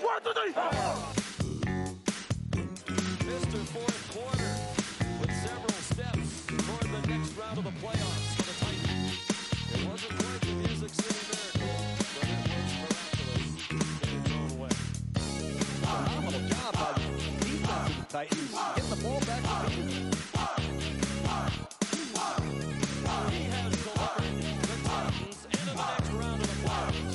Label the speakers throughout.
Speaker 1: Mr. Fourth Quarter with several steps toward the next round of the playoffs for the Titans. It wasn't quite the Music City Miracle, but it was miraculous in its own way.
Speaker 2: Phenomenal job by the defense of the Titans getting the ball back to the
Speaker 1: He has delivered the Titans into the next round of the playoffs.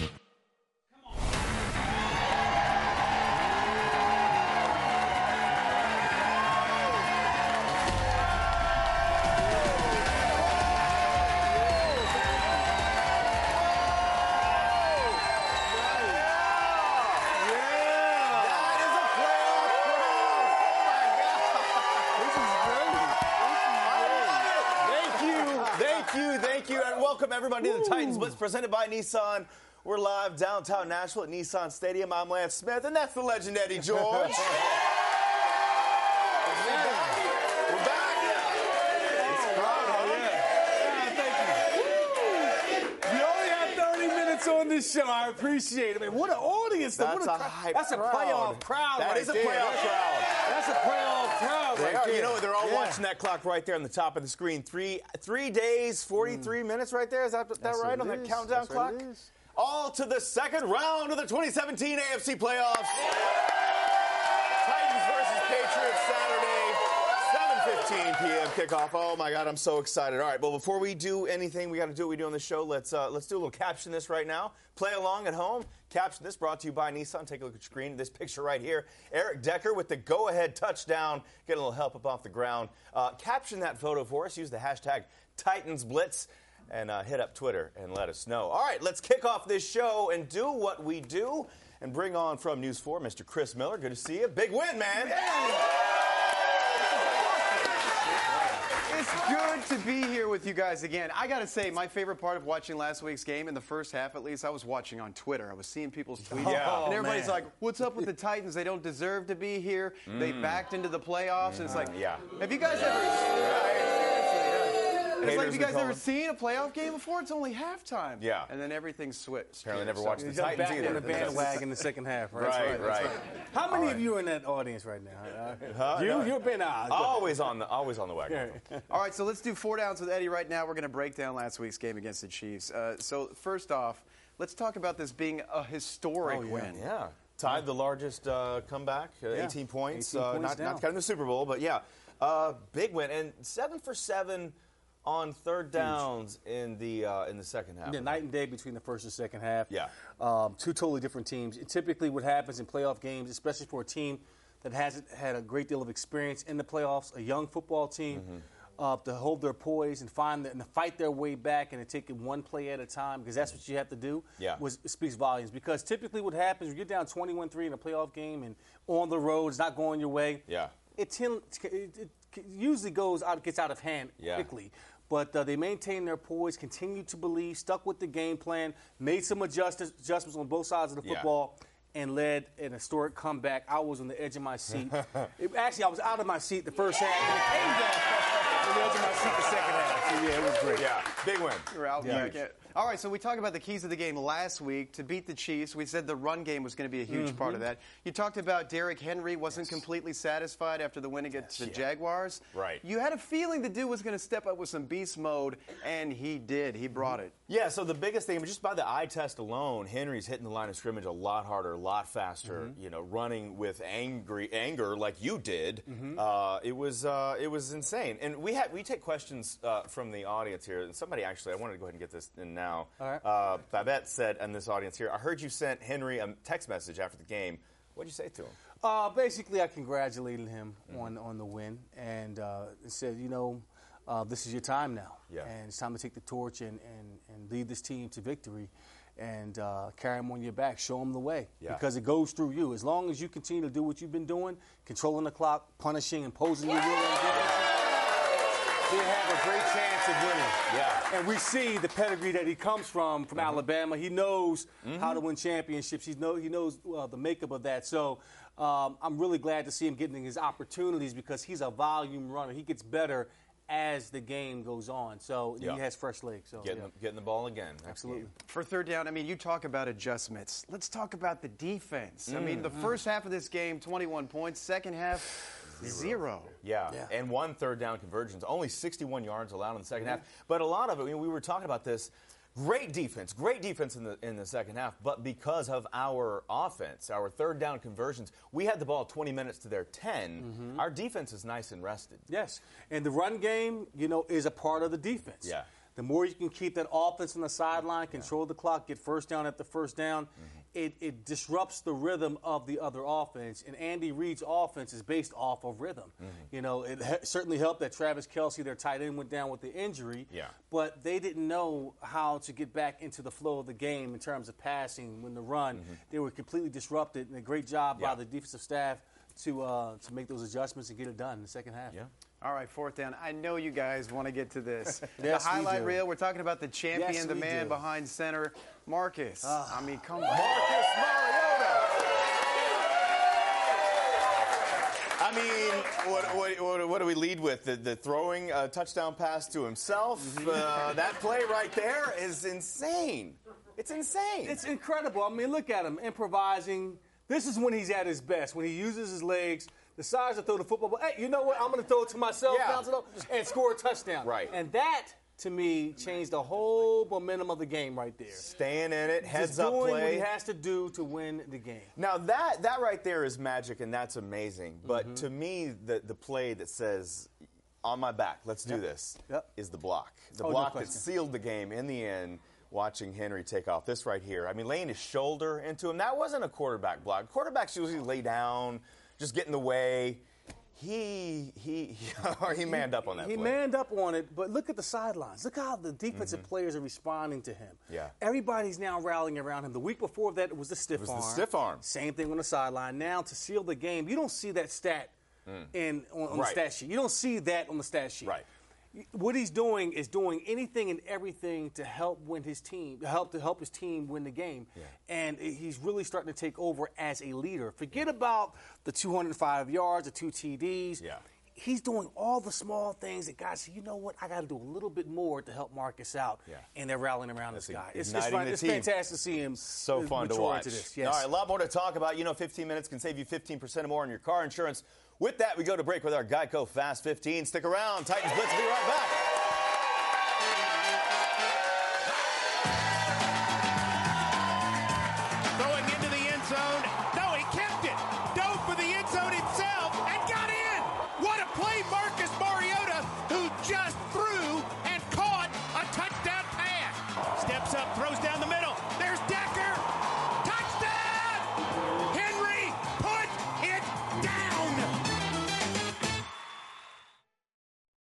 Speaker 3: Thank you, and welcome everybody to the Titans Blitz presented by Nissan. We're live downtown Nashville at Nissan Stadium. I'm Lance Smith, and that's the legend Eddie George. We're back.
Speaker 4: We only have 30 minutes on this show. I appreciate it. I mean, what an audience.
Speaker 3: That's a
Speaker 4: playoff crowd.
Speaker 3: That
Speaker 4: right
Speaker 3: is a
Speaker 4: there.
Speaker 3: playoff crowd.
Speaker 4: That's a playoff crowd
Speaker 3: They
Speaker 4: right
Speaker 3: are.
Speaker 4: there.
Speaker 3: You know, they're all watching that clock right there on the top of the screen. Three days, 43 minutes right there. Is that right on that countdown clock? All to the second round of the 2017 AFC playoffs. Titans versus Patriots Saturday, 7:15 p.m. kickoff. Oh my God, I'm so excited. All right, well, before we do anything, we got to do what we do on the show. Let's do a little caption this right now. Play along at home. Caption this brought to you by Nissan. Take a look at your screen. This picture right here. Eric Decker with the go-ahead touchdown. Get a little help up off the ground. Caption that photo for us. Use the hashtag TitansBlitz. And hit up Twitter and let us know. All right, let's kick off this show and do what we do and bring on from News 4, Mr. Chris Miller. Good to see you. Big win, man.
Speaker 5: It's good to be here with you guys again. I got to say, my favorite part of watching last week's game, in the first half at least, I was watching on Twitter. I was seeing people's tweets.
Speaker 3: Yeah.
Speaker 5: And everybody's like, what's up with the Titans? They don't deserve to be here. They backed into the playoffs. And it's like, have you guys ever... It's like, have you guys ever seen a playoff game before? It's only halftime.
Speaker 3: Yeah.
Speaker 5: And then everything switched.
Speaker 3: Apparently never watched the
Speaker 4: He's back
Speaker 3: Titans
Speaker 4: in
Speaker 3: either.
Speaker 4: the bandwagon in the second half, right?
Speaker 3: Right.
Speaker 4: How many of you are in that audience right now? You've been
Speaker 3: Always on the wagon.
Speaker 5: All right, so let's do four downs with Eddie right now. We're going to break down last week's game against the Chiefs. So first off, let's talk about this being a historic win.
Speaker 3: Yeah. Tied the largest comeback, 18 points.
Speaker 4: 18 points
Speaker 3: not counting the Super Bowl, but yeah. Big win. And 7 for 7 on third downs in the second half.
Speaker 4: Yeah, night and day between the first and second half.
Speaker 3: Yeah.
Speaker 4: Two totally different teams. Typically what happens in playoff games, especially for a team that hasn't had a great deal of experience in the playoffs, a young football team, to hold their poise and and to fight their way back and to take it one play at a time, because that's what you have to do, it speaks volumes. Because typically what happens, you're down 21-3 in a playoff game and on the road, it's not going your way.
Speaker 3: Yeah.
Speaker 4: It usually gets out of hand quickly. But they maintained their poise, continued to believe, stuck with the game plan, made some adjustments on both sides of the football, and led an historic comeback. I was on the edge of my seat. Actually, I was out of my seat the first half, and it came down on the edge of my seat the second half. So, yeah, it was great.
Speaker 3: Yeah, big win.
Speaker 5: You're out. All right, so we talked about the keys of the game last week. To beat the Chiefs, we said the run game was going to be a huge part of that. You talked about Derrick Henry wasn't completely satisfied after the win against the Jaguars.
Speaker 3: Right.
Speaker 5: You had a feeling the dude was going to step up with some beast mode, and he did. He brought it.
Speaker 3: Yeah, so the biggest thing, just by the eye test alone, Henry's hitting the line of scrimmage a lot harder, a lot faster, running with anger like you did. It was insane. And we take questions from the audience here. And somebody actually, I wanted to go ahead and get this in now.
Speaker 4: All right.
Speaker 3: Babette said in this audience here, I heard you sent Henry a text message after the game. What did you say to him?
Speaker 4: Basically, I congratulated him on the win and said, this is your time now.
Speaker 3: Yeah.
Speaker 4: And it's time to take the torch and lead this team to victory and carry them on your back, show them the way.
Speaker 3: Yeah.
Speaker 4: Because it goes through you. As long as you continue to do what you've been doing, controlling the clock, punishing, imposing your will and they have a great chance of winning.
Speaker 3: Yeah.
Speaker 4: And we see the pedigree that he comes from Alabama. He knows how to win championships. He knows the makeup of that. So I'm really glad to see him getting his opportunities because he's a volume runner. He gets better as the game goes on. So he has fresh legs. So
Speaker 3: Getting the ball again.
Speaker 4: Absolutely.
Speaker 5: For third down, I mean, you talk about adjustments. Let's talk about the defense. I mean, the first half of this game, 21 points. Second half, 0.
Speaker 3: Yeah, and 1 third down conversions. Only 61 yards allowed in the second half. But a lot of it, we were talking about this. Great defense in the second half, but because of our offense, our third down conversions, we had the ball 20 minutes to their 10. Our defense is nice and rested.
Speaker 4: Yes, and the run game, is a part of the defense.
Speaker 3: Yeah.
Speaker 4: The more you can keep that offense on the sideline, control the clock, get first down after first down, it disrupts the rhythm of the other offense. And Andy Reid's offense is based off of rhythm. It certainly helped that Travis Kelce, their tight end, went down with the injury.
Speaker 3: Yeah.
Speaker 4: But they didn't know how to get back into the flow of the game in terms of passing. When the run, they were completely disrupted. And a great job by the defensive staff to make those adjustments and get it done in the second half.
Speaker 3: Yeah.
Speaker 5: All right, fourth down. I know you guys want to get to this.
Speaker 4: Yes,
Speaker 5: the highlight
Speaker 4: we do.
Speaker 5: reel, we're talking about the champion,
Speaker 4: Yes,
Speaker 5: the
Speaker 4: we
Speaker 5: man
Speaker 4: do.
Speaker 5: behind center, Marcus. I mean, come on.
Speaker 3: Marcus Mariota. I mean, what do we lead with? The throwing touchdown pass to himself? That play right there is insane. It's insane.
Speaker 4: It's incredible. I mean, look at him improvising. This is when he's at his best, when he uses his legs, decides to throw the football. But, hey, you know what? I'm going to throw it to myself, bounce it up, and score a touchdown.
Speaker 3: Right.
Speaker 4: And that, to me, changed the whole momentum of the game right there.
Speaker 3: Staying in it, heads
Speaker 4: Just
Speaker 3: up
Speaker 4: doing
Speaker 3: play.
Speaker 4: what he has to do to win the game.
Speaker 3: Now, that right there is magic, and that's amazing. But to me, the play that says, on my back, let's do this, is the block. The
Speaker 4: no
Speaker 3: block that
Speaker 4: question.
Speaker 3: sealed the game in the end, watching Henry take off. This right here. I mean, laying his shoulder into him. That wasn't a quarterback block. Quarterbacks usually lay down, just get in the way. He manned up on that play.
Speaker 4: He manned up on it, but look at the sidelines. Look how the defensive players are responding to him.
Speaker 3: Yeah.
Speaker 4: Everybody's now rallying around him. The week before that, it was the stiff arm.
Speaker 3: the stiff arm.
Speaker 4: Same thing on the sideline. Now, to seal the game, you don't see that stat on the stat sheet. You don't see that on the stat sheet.
Speaker 3: Right.
Speaker 4: What he's doing is doing anything and everything to help win his team, to help his team win the game.
Speaker 3: Yeah.
Speaker 4: And he's really starting to take over as a leader. Forget about the 205 yards, the 2 TDs.
Speaker 3: Yeah.
Speaker 4: He's doing all the small things that guys say, you know what, I got to do a little bit more to help Marcus out.
Speaker 3: Yeah.
Speaker 4: And they're rallying around this guy. It's
Speaker 3: igniting
Speaker 4: fun.
Speaker 3: the
Speaker 4: It's
Speaker 3: team.
Speaker 4: fantastic to see him.
Speaker 3: So fun to
Speaker 4: mature
Speaker 3: watch.
Speaker 4: into this. Yes.
Speaker 3: All right, a lot more to talk about. 15 minutes can save you 15% or more on your car insurance. With that, we go to break with our Geico Fast 15. Stick around. Titans Blitz will be right back.